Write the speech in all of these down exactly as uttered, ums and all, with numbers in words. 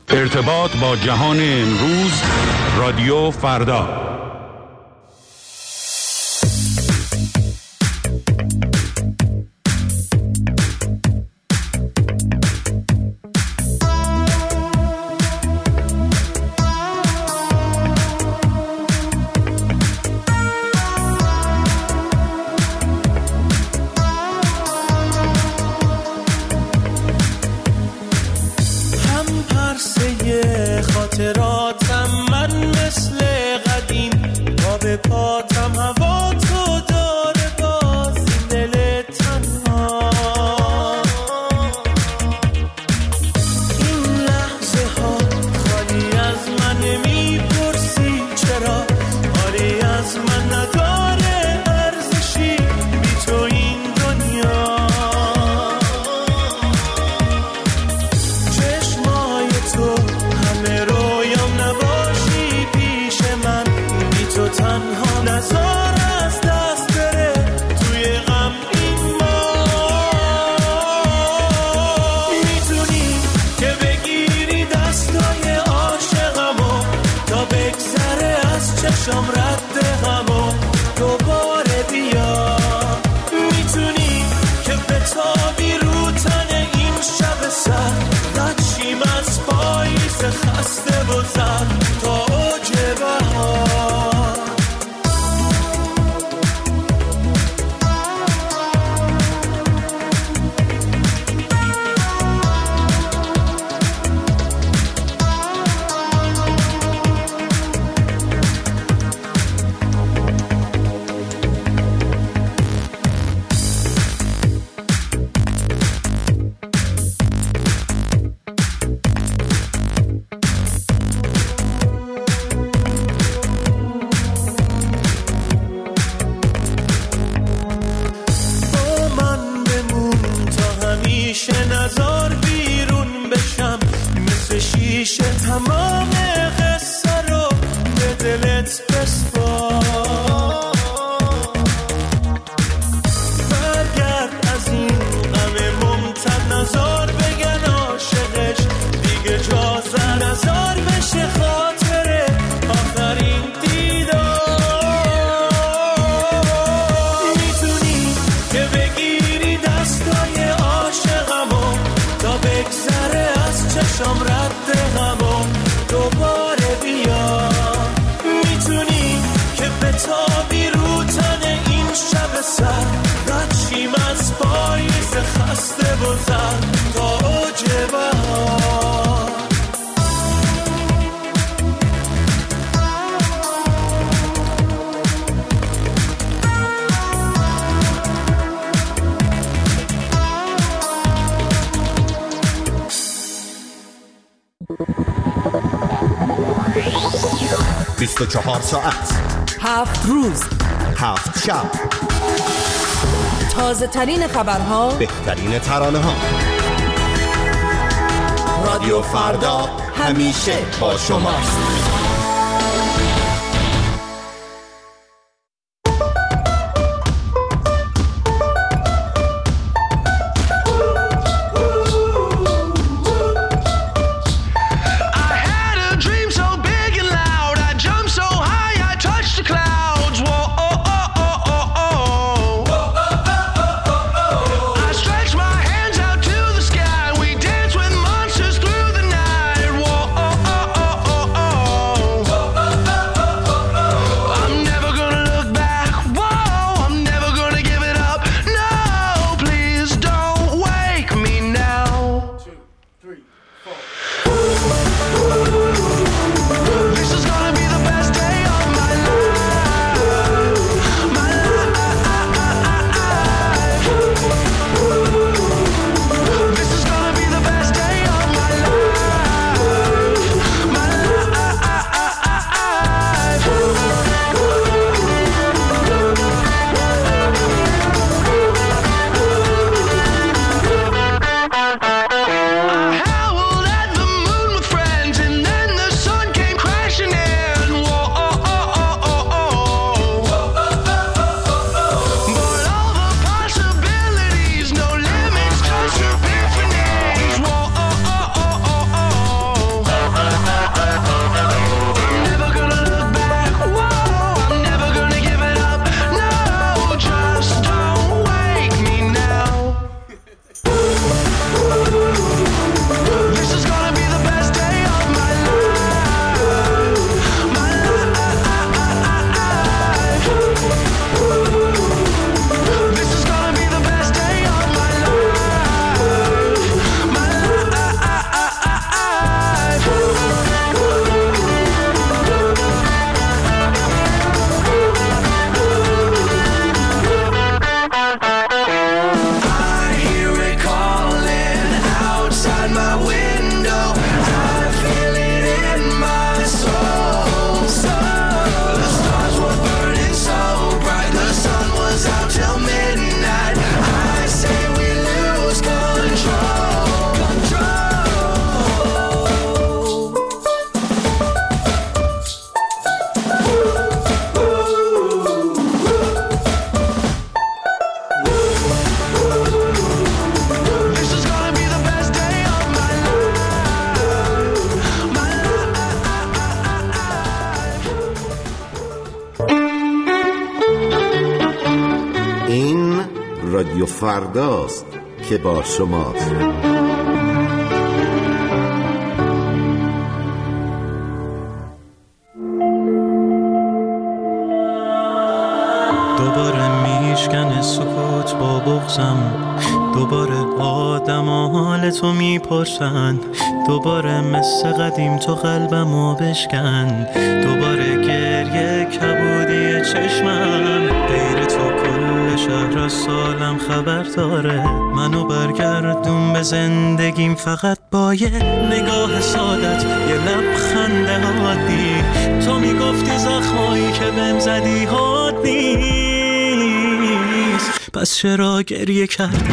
ارتباط با جهان امروز، رادیو فردا. خاطراتم من مثل قدیم با به پاتم هوا تو داره باز این دل تنها. این لحظه ها خالی از من میپرسی چرا خالی از من نداره ارزشی بی تو این دنیا. چشمای تو همه رویام نباشی پیش من بی تو تنها نزار از دست بره توی غم این ما. میتونی که بگیری دستای عاشقمو تا بگذره از چشم رد غمو دوباره بیا. میتونی که بتابی رو تن این شب سر رچیم از پاییز خسته و زن تا اوج بهار. نزار بیرون بشم مثل شیشه تمام قصه رو به دلت بسپار. برگرد از این غم ممتد نزار بگن عاشقش دیگه جازه نزار بشه خاطره آخرین دیدار. میتونی که بگیری دستای عاشقمو تا بگذره از چشم رد غمو دوباره بیا. میتونی که بتابی رو تن این شب سر رچیم از پاییز خسته و زن تا اوج بهار. بیست و چهار ساعت، هفت روز، هفت شب، تازه ترین خبرها، بهترین ترانه ها. رادیو فردا همیشه با شماست. رادیو فرداست که با شماست. دوباره میشکنه سکوت با بغضم، دوباره آدم و حال تو میپرسن، دوباره مثل قدیم تو قلبمو بشکن، دوباره گریه کبودی چشمم، غیر تو کل شهر از سالم خبر داره، منو برگردون به زندگیم فقط با یه نگاه سادت، یه لبخند عادی. تو میگفتی زخمایی که بهم زدی حاد نیست، پس چرا گریه کردی؟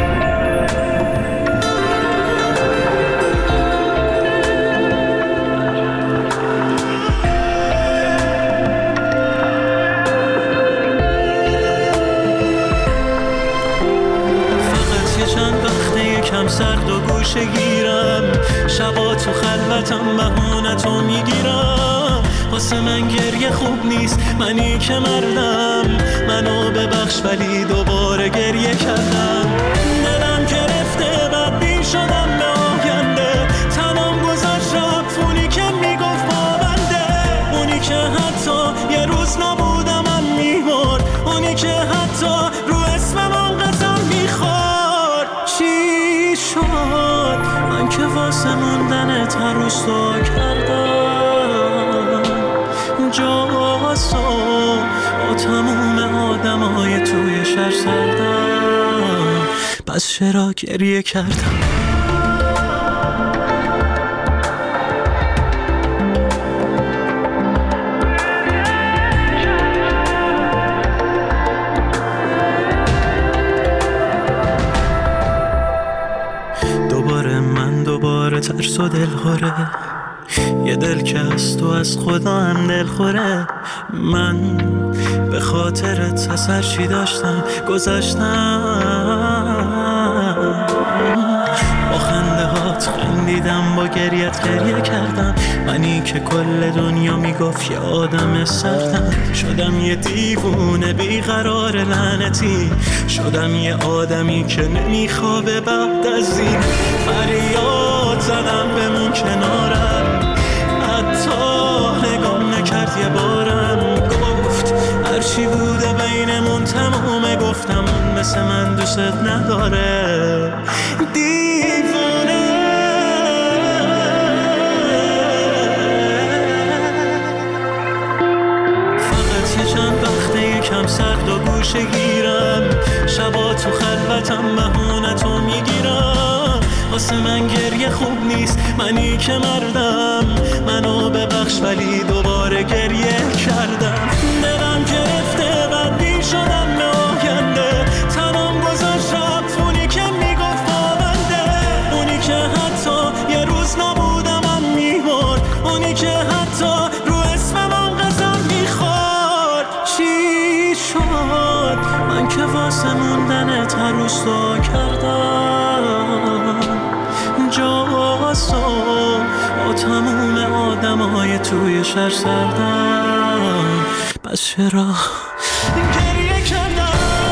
سرد و گوشه گیرم، شبا تو خلوتم بهونتو میگیرم، واسه من گریه خوب نیست، منی که مردم، منو ببخش ولی دوباره گریه کردم، دلم گرفته بدبین شدم به آینده، تنم گذاشت رفت که میگفت پابنده، اونی که حتی یه روز نبودم من میمرد، اونی که حتی رو اسمم قسم میخورد. چی شد من که واسه موندنت هر روز تو کردم جاسو با تموم آدمای توی شهر سردم، پس چرا گریه کردم؟ ترس و دل خوره، یه دل که از تو از خدا هم دل خوره، من به خاطرت اثر چی داشتم گذاشتم، با خنده هات خندیدم، با گریت گریه کردم، منی که کل دنیا میگفت یه آدم سردم، شدم یه دیوونه بیقرار لعنتی، شدم یه آدمی که نمیخوابه بعد از این، فریاد زدم بمون کنارم، حتی نگام نکرد یه بارم، گفت هرچی بوده بینمون تمومه، گفتم اون مثل من دوست نداره، دیوونه. فقط یه چند وقته یکم سرد و گوشه گیرم، شبا تو خلوتم بهونتو میگیرم، واسه من گریه خوب نیست، منی که مردم، منو ببخش ولی دوباره گریه کردم، دلم گرفته بدبین شدم به آینده، تنم گذاشت رفت اونی که میگفت پابنده، اونی که حتی یه روز نبودم من میمرد، اونی که حتی رو اسمم قسم میخورد. چی شد من که واسه موندنت هر روز تو کردم جاسو با تموم آدمای توی شهر سردم، پس چرا گریه کردم؟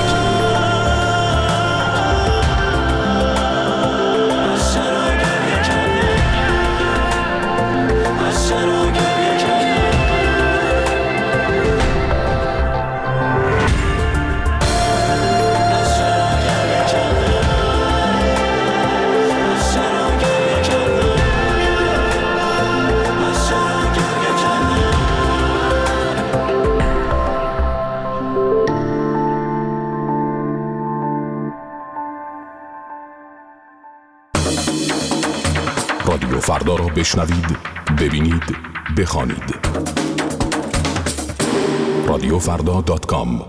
پس چرا گریه کردم؟ پس چرا گریه کردم؟ پس چرا گریه کردم؟ پس چرا گریه کردم؟ پس چرا گریه کردم؟ رادیو فردا را بشنوید، ببینید، بخوانید. رادیو فردا دات کام.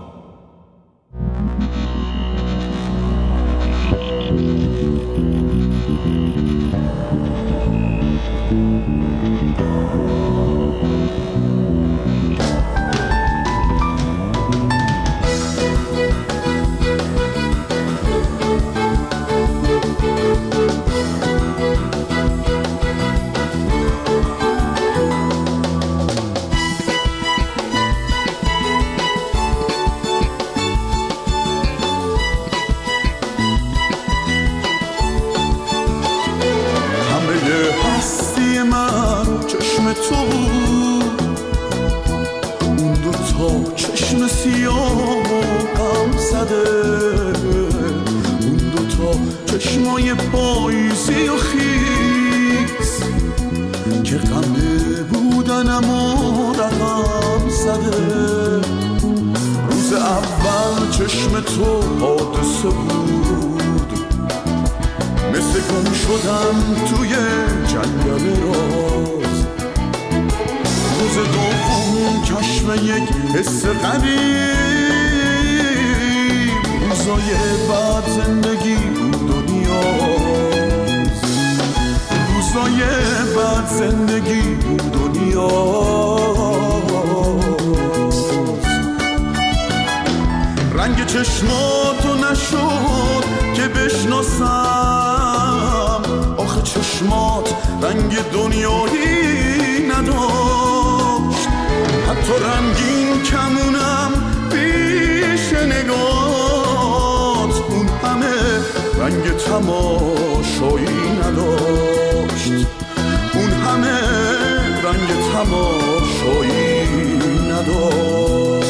تو بود، اون دوتا چشم سیاه و غم زده، اون دوتا چشمای پاییزی و خیس که غمه بودن اما رقم زده. روز اول چشم تو حادثه بود، مثل گم شدم توی جنگل راز. روز دوم کشف یک حس غریب، روزای بعد زندگی بود دنیاست، روزای بعد زندگی بود دنیاست. رنگ چشماتو نشد که بشناسم، آخه چشمات رنگ دنیایی نداشت. حتی رنگین کمونم پیش نگات، اون همه رنگ تماشایی نداشت، اون همه رنگ تماشایی نداشت.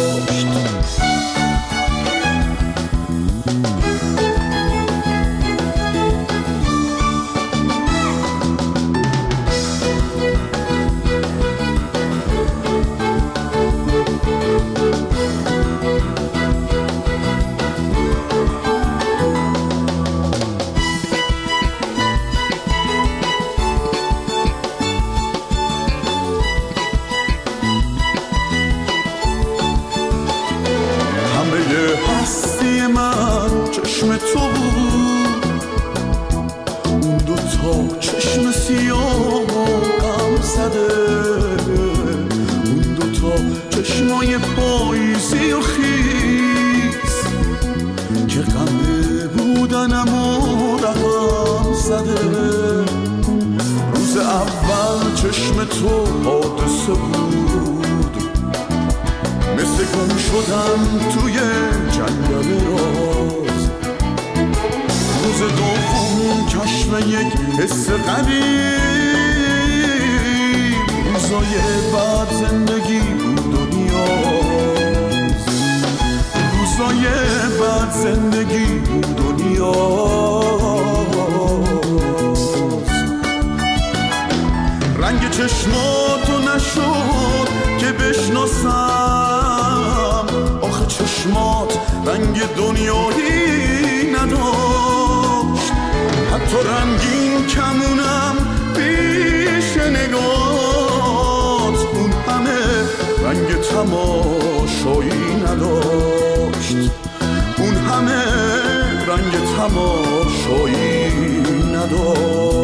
چشم تو بود، اون دوتا چشم سیاه و غم زده، اون دوتا چشمای پاییزی و خیس که غمه بودن اما رقم زده. روز اول چشم تو حادثه بود، مثل گم شدم توی جنگل راز. روز دوم کشف یک حس غریب، روزای بعد زندگی بود دنیاست، روزای بعد زندگی بود دنیاست. رنگ چشماتو نشد که بشناسم، آخه چشمات رنگ دنیایی نداشت. حتی رنگین کمونم پیش نگات، اون همه رنگ تماشایی نداشت، اون همه رنگ تماشایی نداشت.